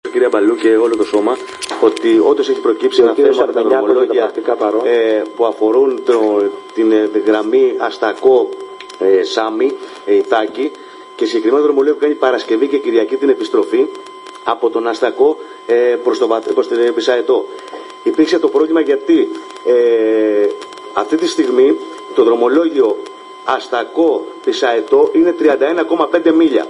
κυρία Μπαλού και όλο το σώμα ότι όντως έχει προκύψει ένα θέμα με τα δρομολόγια που αφορούν την γραμμή Αστακό Σάμι Ιθάκη και συγκεκριμένα το δρομολόγιο που κάνει Παρασκευή και Κυριακή την επιστροφή από τον Αστακό προς την Πισαετό. Υπήρξε το πρόβλημα γιατί αυτή τη στιγμή το δρομολόγιο Αστακό Πισαετό είναι 31,5 μίλια.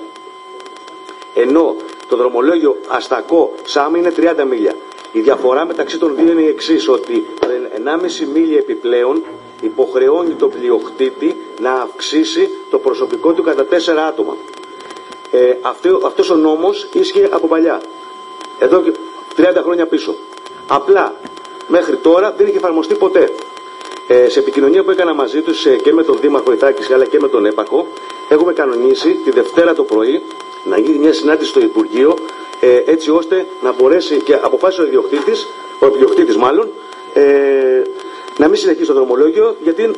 Ενώ το δρομολόγιο Αστακό Σάμι είναι 30 μίλια. Η διαφορά μεταξύ των δύο είναι η εξής, ότι 1,5 μίλια επιπλέον υποχρεώνει τον πλειοκτήτη να αυξήσει το προσωπικό του κατά 4 άτομα. Αυτός ο νόμος ίσχυε από παλιά, εδώ και 30 χρόνια πίσω. Απλά μέχρι τώρα δεν είχε εφαρμοστεί ποτέ. Σε επικοινωνία που έκανα μαζί τους και με τον Δήμαρχο Ιθάκης αλλά και με τον Έπακο, έχουμε κανονίσει τη Δευτέρα το πρωί να γίνει μια συνάντηση στο Υπουργείο, έτσι ώστε να μπορέσει και αποφάσισε ο ιδιοκτήτης μάλλον, να μην συνεχίσει το δρομολόγιο, γιατί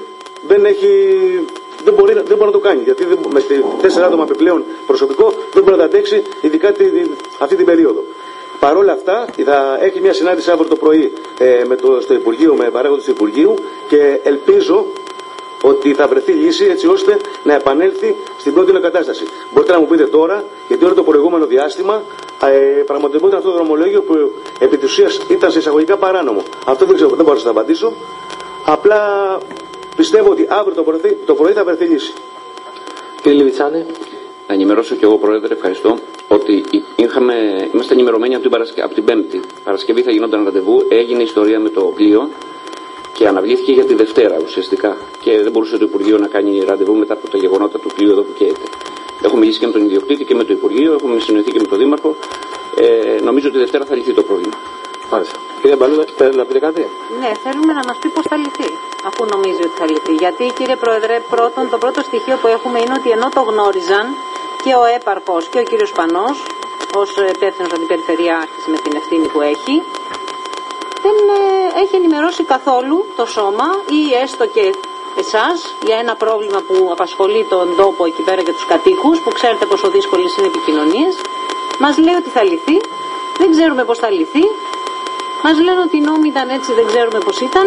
δεν μπορεί να το κάνει. Γιατί με 4 άτομα επιπλέον προσωπικό δεν μπορεί να τα αντέξει, ειδικά αυτή την περίοδο. Παρ' όλα αυτά, θα έχει μια συνάντηση αύριο το πρωί στο Υπουργείο, με παράγοντες του Υπουργείου, και ελπίζω ότι θα βρεθεί λύση έτσι ώστε να επανέλθει στην πρώτη κατάσταση. Μπορείτε να μου πείτε τώρα, γιατί όλο το προηγούμενο διάστημα πραγματοποιόταν αυτό το δρομολόγιο που επί της ουσίας ήταν σε εισαγωγικά παράνομο. Αυτό δεν ξέρω, δεν μπορώ να σας απαντήσω. Απλά πιστεύω ότι αύριο το πρωί θα βρεθεί λύση. Κύριε Λιβιτσάνη. Να ενημερώσω και εγώ, Πρόεδρε, ευχαριστώ, ότι είμαστε ενημερωμένοι από την Πέμπτη. Παρασκευή θα γινόταν ραντεβού, έγινε ιστορία με το πλοίο και αναβλήθηκε για τη Δευτέρα ουσιαστικά. Και δεν μπορούσε το Υπουργείο να κάνει ραντεβού μετά από τα γεγονότα του πλοίου εδώ που καίεται. Έχουμε μιλήσει και με τον ιδιοκτήτη και με το Υπουργείο, έχουμε συνοηθεί και με τον Δήμαρχο. Νομίζω ότι τη Δευτέρα θα λυθεί το πρόβλημα. Μάλιστα. Κύριε Μπαλού, θέλετε να πείτε κάτι? Ναι, θέλουμε να μας πει πώς θα λυθεί, αφού νομίζει ότι θα λυθεί. Γιατί, κύριε Πρόεδρε, το πρώτο στοιχείο που έχουμε είναι ότι ενώ το γνώριζαν και ο έπαρχος και ο κύριος Πανός, ως υπεύθυνος αντιπεριφερειάρχης με την ευθύνη που έχει, δεν έχει ενημερώσει καθόλου το σώμα ή έστω και εσάς για ένα πρόβλημα που απασχολεί τον τόπο εκεί πέρα και τους κατοίκους, που ξέρετε πόσο δύσκολες είναι οι επικοινωνίες. Μας λέει ότι θα λυθεί, δεν ξέρουμε πώς θα λυθεί. Μας λένε ότι οι νόμοι ήταν έτσι, δεν ξέρουμε πώς ήταν.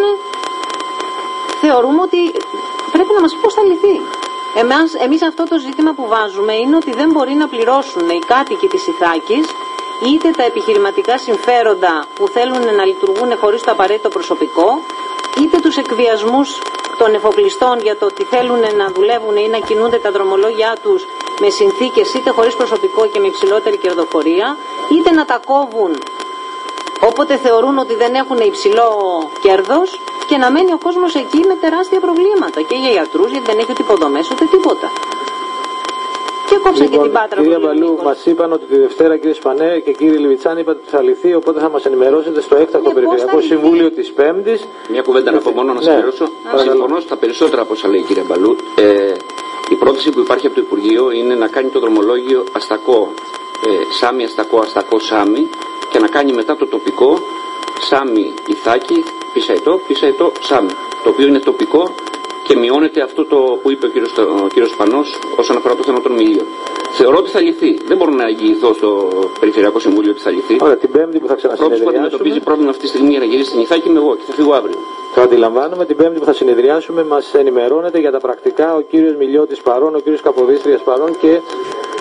Θεωρούμε ότι πρέπει να μας πει πώς θα λυθεί. Εμείς αυτό το ζήτημα που βάζουμε είναι ότι δεν μπορεί να πληρώσουν οι κάτοικοι της Ιθάκης είτε τα επιχειρηματικά συμφέροντα που θέλουν να λειτουργούν χωρίς το απαραίτητο προσωπικό, είτε τους εκβιασμούς των εφοπλιστών για το ότι θέλουν να δουλεύουν ή να κινούνται τα δρομολόγια τους με συνθήκες είτε χωρίς προσωπικό και με υψηλότερη κερδοφορία, είτε να τα κόβουν όποτε θεωρούν ότι δεν έχουν υψηλό κέρδος και να μένει ο κόσμος εκεί με τεράστια προβλήματα και για γιατρούς, γιατί δεν έχει ούτε υποδομές ούτε τίποτα. Και κόψαν και την Πάτρα. Κύριε Μπαλού, μας είπαν ότι τη Δευτέρα, κύριε Σπανέ και κύριε Λιβιτσάνη, είπατε ότι θα λυθεί, οπότε θα μας ενημερώσετε στο έκτακτο Περιφερειακό Συμβούλιο της Πέμπτης. Μια κουβέντα να πω μόνο να συμπληρώσω. Συμφωνώ στα περισσότερα από όσα λέει η κυρία Μπαλού. Η πρόταση που υπάρχει από το Υπουργείο είναι να κάνει το δρομολόγιο Αστακό Σάμι, Αστακό, Αστακό Σάμι και να κάνει μετά το τοπικό Σάμι Ιθάκη, Πισαετό, Πισαετό Σάμι. Το οποίο είναι τοπικό και μειώνεται αυτό το που είπε ο κύριος Πανός όσον αφορά το θέμα των μιλίων. Θεωρώ ότι θα λυθεί. Δεν μπορώ να εγγυηθώ στο Περιφερειακό Συμβούλιο ότι θα λυθεί. Ωραία, την Πέμπτη που θα ξανασυνεδριάσουμε. Ο πρώτος που αντιμετωπίζει πρόβλημα αυτή τη στιγμή για να γυρίσει στην Ιθάκη είμαι εγώ και θα φύγω αύριο. Το αντιλαμβάνομαι. Την Πέμπτη που θα συνεδριάσουμε μας ενημερώνεται για τα πρακτικά ο κύριος Μιλιώτης παρών, ο κύριος Καποδίστριας παρών και